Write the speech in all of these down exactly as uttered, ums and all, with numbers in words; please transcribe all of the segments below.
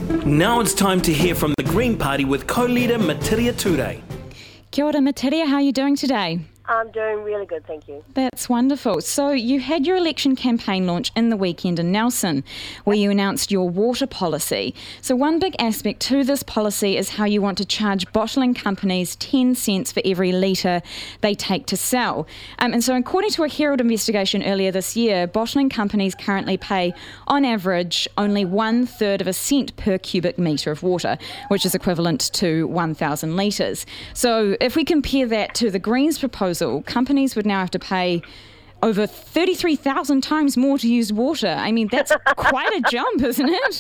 Now it's time to hear from the Green Party with co-leader Matiria Ture. Kia ora, Matiria, how are you doing today? I'm doing really good, thank you. That's wonderful. So you had your election campaign launch in the weekend in Nelson, where you announced your water policy. So one big aspect to this policy is how you want to charge bottling companies ten cents for every litre they take to sell. Um, and so according to a Herald investigation earlier this year, bottling companies currently pay, on average, only one third of a cent per cubic metre of water, which is equivalent to one thousand litres. So if we compare that to the Greens proposal, companies would now have to pay over thirty-three thousand times more to use water. I mean, that's quite a jump, isn't it?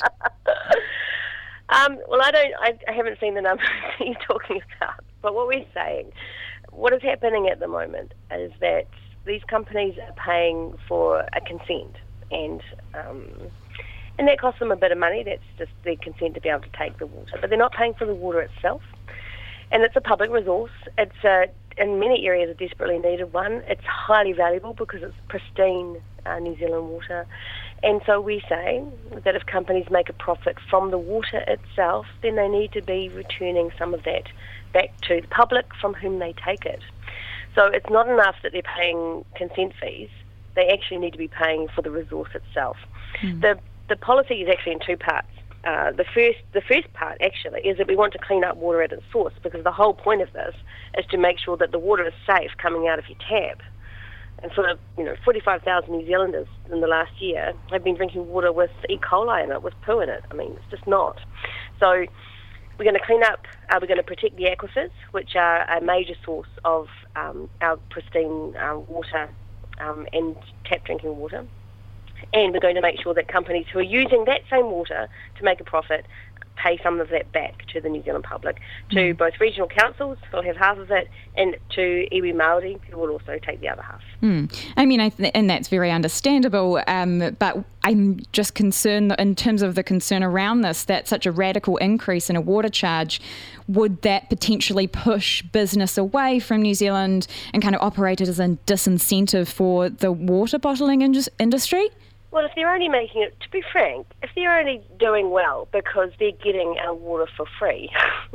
Um, well, I don't. I, I haven't seen the numbers that you're talking about. But what we're saying, what is happening at the moment is that these companies are paying for a consent, and um, and that costs them a bit of money. That's just their consent to be able to take the water, but they're not paying for the water itself. And it's a public resource. It's a in many areas a desperately needed one. It's highly valuable because it's pristine uh, New Zealand water. And so we say that if companies make a profit from the water itself, then they need to be returning some of that back to the public from whom they take it. So it's not enough that they're paying consent fees. They actually need to be paying for the resource itself. Mm. The the policy is actually in two parts. Uh, the first the first part, actually, is that we want to clean up water at its source, because the whole point of this is to make sure that the water is safe coming out of your tap. And for the, you know, forty-five thousand New Zealanders in the last year have been drinking water with E. coli in it, with poo in it. I mean, it's just not. So we're going to clean up, uh, we're going to protect the aquifers, which are a major source of um, our pristine uh, water um, and tap drinking water. And we're going to make sure that companies who are using that same water to make a profit pay some of that back to the New Zealand public, to mm. both regional councils, who will have half of it, and to iwi Māori, who will also take the other half. Mm. I mean, I th- and that's very understandable, um, but I'm just concerned that in terms of the concern around this, that such a radical increase in a water charge, would that potentially push business away from New Zealand and kind of operate it as a disincentive for the water bottling in- industry? Well, if they're only making it, to be frank, if they're only doing well because they're getting our water for free,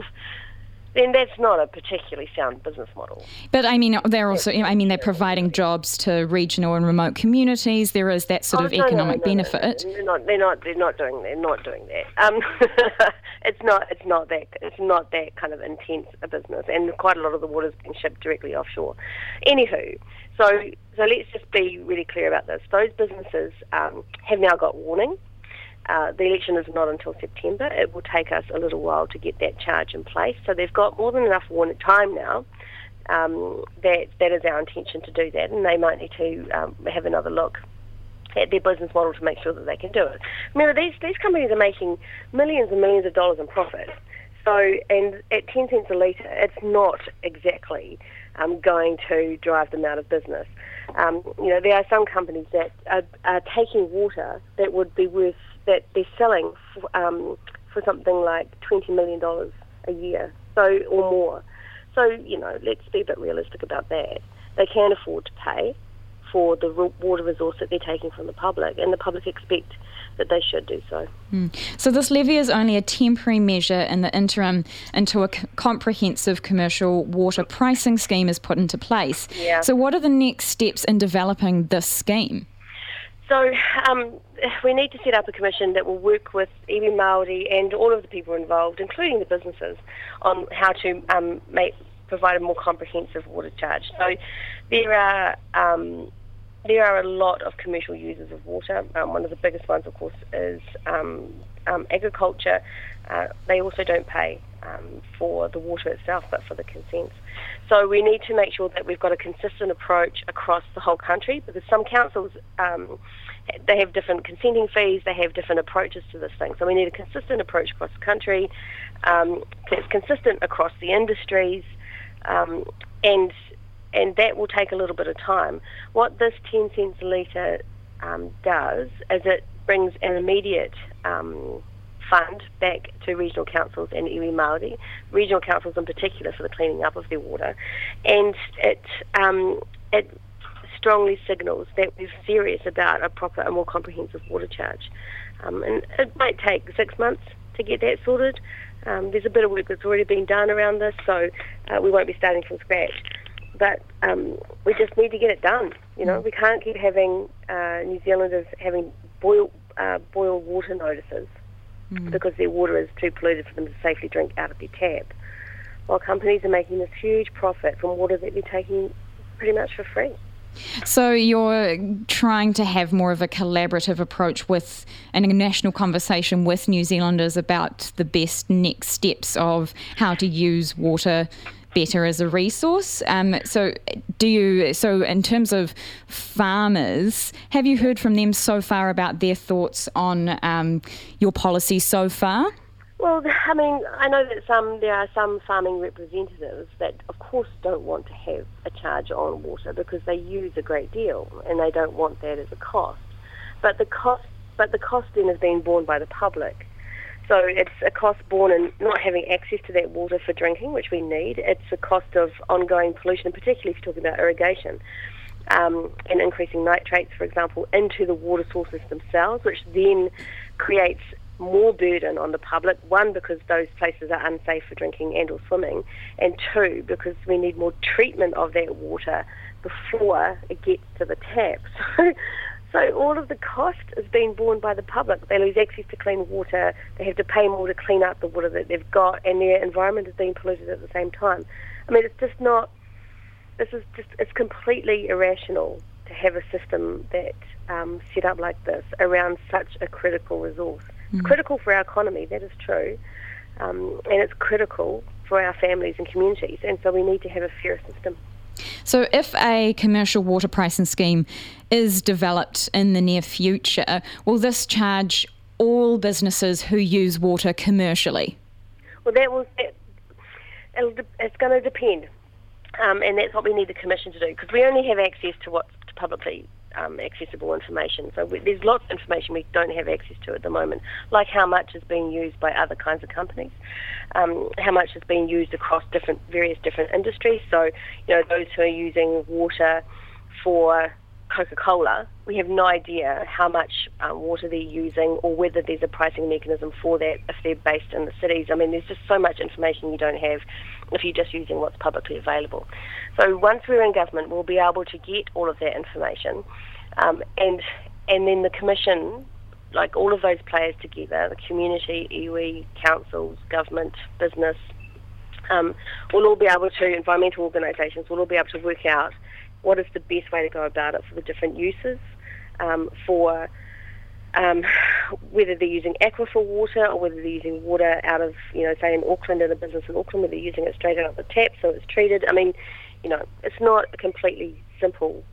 then that's not a particularly sound business model. But I mean, they're also, I mean, they're providing jobs to regional and remote communities. There is that sort oh, of no, economic no, no, benefit. No, they're not. They're not. They're not doing. They're not doing that. Um, it's not. It's not that. It's not that kind of intense a business, and quite a lot of the water is being shipped directly offshore. Anywho, so so let's just be really clear about this. Those businesses um, have now got warning. Uh, the election is not until September. It will take us a little while to get that charge in place. So they've got more than enough warning time now. Um, that that is our intention to do that, and they might need to um, have another look at their business model to make sure that they can do it. Remember, these these companies are making millions and millions of dollars in profit. So, and at ten cents a litre, it's not exactly um, going to drive them out of business. Um, you know, there are some companies that are, are taking water that would be worth, that they're selling for, um, for something like twenty million dollars a year, so or more. So, you know, let's be a bit realistic about that. They can afford to pay for the water resource that they're taking from the public, and the public expect that they should do so. Mm. So this levy is only a temporary measure in the interim until a c- comprehensive commercial water pricing scheme is put into place. Yeah. So what are the next steps in developing this scheme? So um, we need to set up a commission that will work with iwi Māori and all of the people involved, including the businesses, on how to um, make provide a more comprehensive water charge. So there are um, there are a lot of commercial users of water. Um, one of the biggest ones, of course, is um, um, agriculture. Uh, they also don't pay um, for the water itself, but for the consents. So we need to make sure that we've got a consistent approach across the whole country, because some councils, um, they have different consenting fees, they have different approaches to this thing. So we need a consistent approach across the country, um, that's consistent across the industries, um, and and that will take a little bit of time. What this ten cents a litre um, does is it brings an immediate um, fund back to regional councils and iwi Māori, regional councils in particular, for the cleaning up of their water, and it um, it strongly signals that we're serious about a proper, a more comprehensive water charge. Um, and it might take six months to to get that sorted. Um, there's a bit of work that's already been done around this, so uh, we won't be starting from scratch. But um, we just need to get it done. You know, we can't keep having uh, New Zealanders having boil uh, boil water notices mm. because their water is too polluted for them to safely drink out of their tap, while companies are making this huge profit from water that they're taking pretty much for free. So you're trying to have more of a collaborative approach with an national conversation with New Zealanders about the best next steps of how to use water better as a resource. Um, so do you, so in terms of farmers, have you heard from them so far about their thoughts on um, your policy so far? Well, I mean, I know that some there are some farming representatives that, of course, don't want to have a charge on water because they use a great deal and they don't want that as a cost. But the cost, but the cost then is being borne by the public. So it's a cost borne in not having access to that water for drinking, which we need. It's a cost of ongoing pollution, particularly if you're talking about irrigation, um, and increasing nitrates, for example, into the water sources themselves, which then creates more burden on the public, one, because those places are unsafe for drinking and or swimming, and two, because we need more treatment of that water before it gets to the tap. So, so all of the cost is being borne by the public. They lose access to clean water, they have to pay more to clean up the water that they've got, and their environment is being polluted at the same time. I mean, it's just not, this is just, it's completely irrational to have a system that um, set up like this around such a critical resource. It's critical for our economy, that is true, um, and it's critical for our families and communities, and so we need to have a fair system. So if a commercial water pricing scheme is developed in the near future, will this charge all businesses who use water commercially? Well, that will, that, it'll, it's going to depend, um, and that's what we need the Commission to do, because we only have access to what's publicly Um, accessible information. So we, there's lots of information we don't have access to at the moment, like how much is being used by other kinds of companies, um, how much is being used across different, various different industries. So, you know, those who are using water for Coca-Cola, we have no idea how much um, water they're using or whether there's a pricing mechanism for that if they're based in the cities. I mean, there's just so much information you don't have if you're just using what's publicly available. So once we're in government, we'll be able to get all of that information, um, and and then the Commission, like all of those players together, the community, iwi, councils, government, business, um, will all be able to, environmental organisations will all be able to work out what is the best way to go about it for the different uses, um, for um, whether they're using aquifer water or whether they're using water out of, you know, say in Auckland, in a business in Auckland, where they're using it straight out of the tap so it's treated. I mean, you know, it's not a completely simple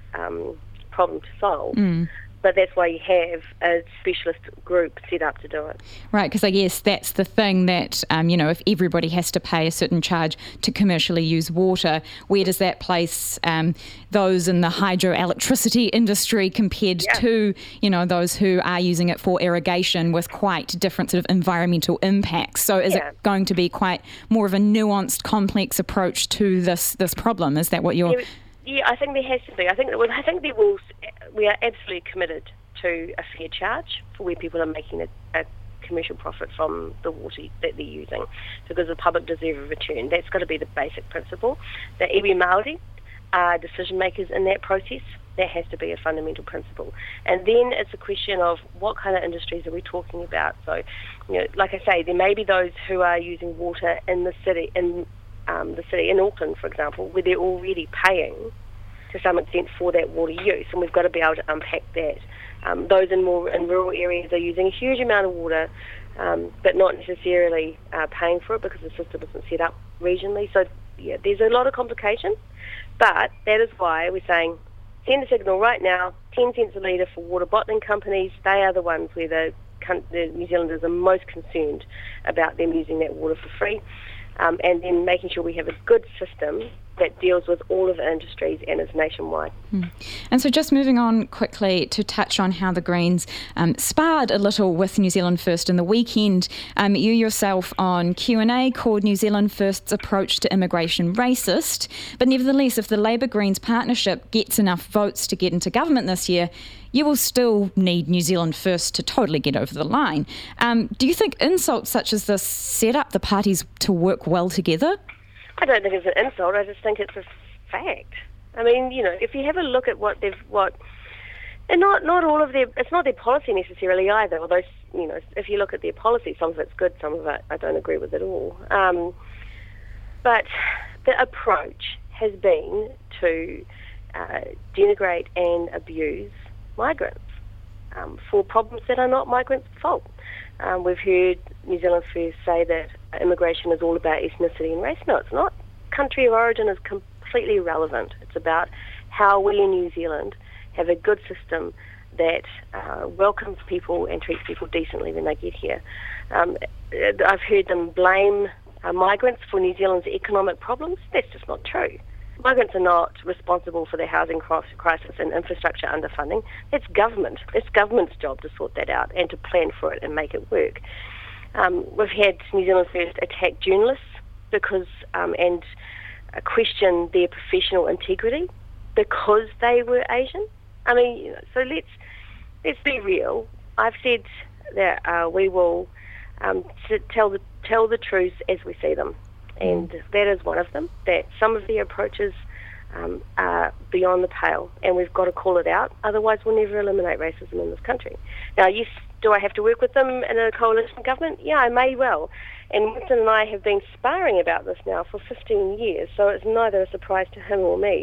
um, problem to solve. Mm. But that's why you have a specialist group set up to do it. Right, because I guess that's the thing that, um, you know, if everybody has to pay a certain charge to commercially use water, where does that place um, those in the hydroelectricity industry compared yeah. to, you know, those who are using it for irrigation with quite different sort of environmental impacts? So is yeah. it going to be quite more of a nuanced, complex approach to this, this problem? Is that what you're... Yeah, yeah, I think there has to be. I think, I think there will... We are absolutely committed to a fair charge for where people are making a, a commercial profit from the water that they're using, because the public deserve a return. That's got to be the basic principle. The iwi Māori are decision makers in that process. That has to be a fundamental principle. And then it's a question of what kind of industries are we talking about. So, you know, like I say, there may be those who are using water in the city, in um, the city in Auckland, for example, where they're already paying to some extent for that water use, and we've got to be able to unpack that. Um, those in more in rural areas are using a huge amount of water, um, but not necessarily uh, paying for it because the system isn't set up regionally. So yeah, there's a lot of complication, but that is why we're saying send a signal right now, ten cents a litre for water bottling companies. They are the ones where the, the New Zealanders are most concerned about them using that water for free, um, and then making sure we have a good system that deals with all of the industries and is nationwide. Hmm. And so just moving on quickly to touch on how the Greens um, sparred a little with New Zealand First in the weekend. Um, you yourself on Q and A called New Zealand First's approach to immigration racist, but nevertheless, if the Labour-Greens partnership gets enough votes to get into government this year, you will still need New Zealand First to totally get over the line. Um, do you think insults such as this set up the parties to work well together? I don't think it's an insult. I just think it's a fact. I mean, you know, if you have a look at what they've, what, and not not all of their, it's not their policy necessarily either. Although, you know, if you look at their policy, some of it's good, some of it I don't agree with at all. Um, but the approach has been to uh, denigrate and abuse migrants um, for problems that are not migrants' fault. Um, we've heard New Zealand First say that immigration is all about ethnicity and race. No, it's not. Country of origin is completely irrelevant. It's about how we in New Zealand have a good system that uh, welcomes people and treats people decently when they get here. Um, I've heard them blame uh, migrants for New Zealand's economic problems. That's just not true. Migrants are not responsible for the housing crisis and infrastructure underfunding. It's government. It's government's job to sort that out and to plan for it and make it work. Um, we've had New Zealand First attack journalists because um, and uh, question their professional integrity because they were Asian. I mean, you know, so let's let's be real. I've said that uh, we will um, tell the tell the truth as we see them. And that is one of them, that some of the approaches um, are beyond the pale, and we've got to call it out, otherwise we'll never eliminate racism in this country. Now, yes, do I have to work with them in a coalition government? Yeah, I may well. And Winston and I have been sparring about this now for fifteen years, so it's neither a surprise to him or me.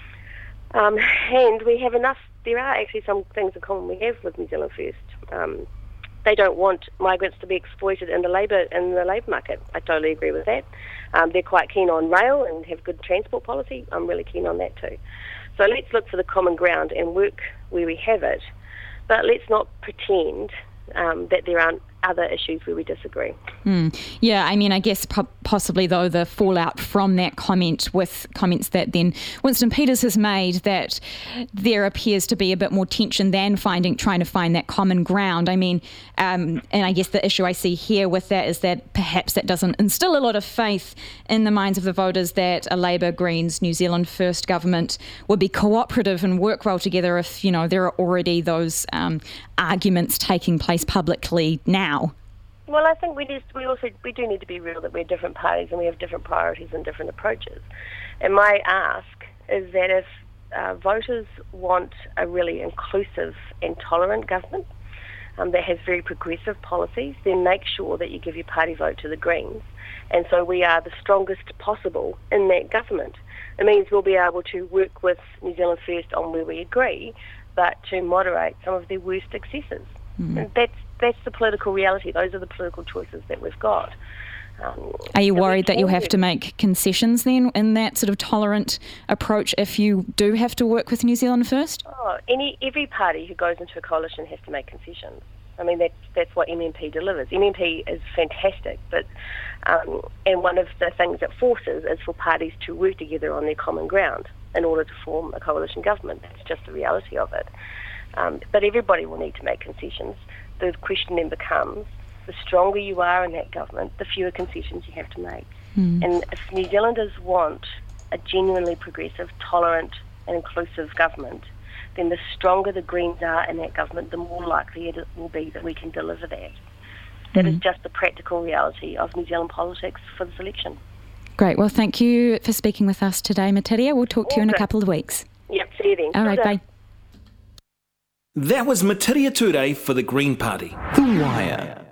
Um, and we have enough, there are actually some things in common we have with New Zealand First. Um, They don't want migrants to be exploited in the labour in the labour market. I totally agree with that. Um, they're quite keen on rail and have good transport policy. I'm really keen on that too. So let's look for the common ground and work where we have it. But let's not pretend um, that there aren't other issues where we disagree. Mm. Yeah, I mean, I guess po- possibly, though, the fallout from that comment with comments that then Winston Peters has made, that there appears to be a bit more tension than finding trying to find that common ground. I mean, um, and I guess the issue I see here with that is that perhaps that doesn't instill a lot of faith in the minds of the voters that a Labour, Greens, New Zealand First government would be cooperative and work well together if, you know, there are already those um, arguments taking place publicly now. Well, I think we just we also we do need to be real that we're different parties and we have different priorities and different approaches. And my ask is that if uh, voters want a really inclusive and tolerant government um, that has very progressive policies, then make sure that you give your party vote to the Greens. And so we are the strongest possible in that government. It means we'll be able to work with New Zealand First on where we agree, but to moderate some of their worst excesses. Mm. And that's That's the political reality. Those are the political choices that we've got. Um, are you worried that you'll have to make concessions then in that sort of tolerant approach if you do have to work with New Zealand First? Oh, any every party who goes into a coalition has to make concessions. I mean, that's, that's what M M P delivers. M M P is fantastic, but um, and one of the things it forces is for parties to work together on their common ground in order to form a coalition government. That's just the reality of it. Um, but everybody will need to make concessions. The question then becomes, the stronger you are in that government, the fewer concessions you have to make. Mm. And if New Zealanders want a genuinely progressive, tolerant and inclusive government, then the stronger the Greens are in that government, the more likely it will be that we can deliver that. That mm. is just the practical reality of New Zealand politics for this election. Great. Well, thank you for speaking with us today, Matiria. We'll talk to you in a couple of weeks. Yep, see you then. All right, bye. That was Matiria Ture for the Green Party. The Wire.